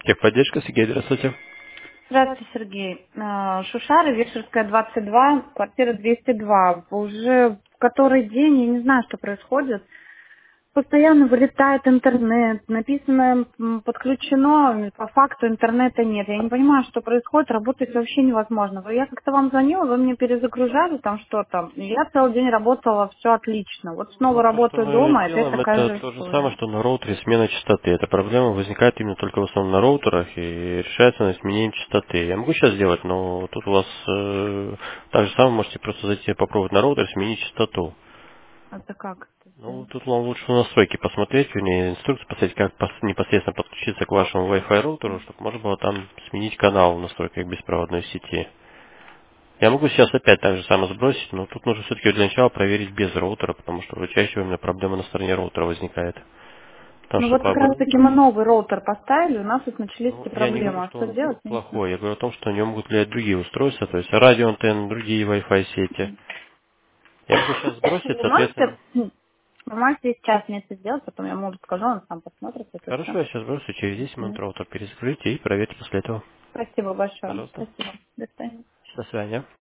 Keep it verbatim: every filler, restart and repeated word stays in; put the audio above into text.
Техподдержка, Сергей, здравствуйте. Здравствуйте, Сергей. Э, Шушара, Вишерская, двадцать два, квартира двести два. Уже в который день, я не знаю, что происходит. Постоянно вылетает интернет, написано м, подключено, по факту интернета нет. Я не понимаю, что происходит, работать вообще невозможно. Вы- Я как-то вам звонила, вы мне перезагружали там что-то. и Я целый день работала, все отлично. Вот Ну, снова то, что работаю мы дома, опять делаем, такая это же то же самое, история. что на роутере смена частоты. Эта проблема возникает именно только в основном на роутерах и решается на изменение частоты. Я могу сейчас сделать, но тут у вас э, так же самое можете просто зайти попробовать на роутер, сменить частоту. Это как это Ну, сделать? тут вам лучше в настройки посмотреть, вернее, инструкцию посмотреть, как пос- непосредственно подключиться к вашему Wi-Fi роутеру, чтобы можно было там сменить канал в настройках беспроводной сети. Я могу сейчас опять так же самое сбросить, но тут нужно все-таки для начала проверить без роутера, потому что чаще всего у меня проблема на стороне роутера возникает. Потому Ну что вот по как раз оборудованию... таки мы новый роутер поставили, у нас тут начались Ну, эти я не проблемы. говорю, А что что он делать, я не знаю. плохой, я говорю о том, что на нем могут влиять другие устройства, то есть радиоантенны, другие Wi-Fi сети. Я могу сейчас сбросить, Вы можете, соответственно... хм, вы можете сейчас мне это сделать, потом я мужу скажу, он сам посмотрит это все. Хорошо, я сейчас сбросил, через десять минут роутер перезагрузите и проверьте после этого. Спасибо большое. Пожалуйста. Спасибо. До свидания. До свидания.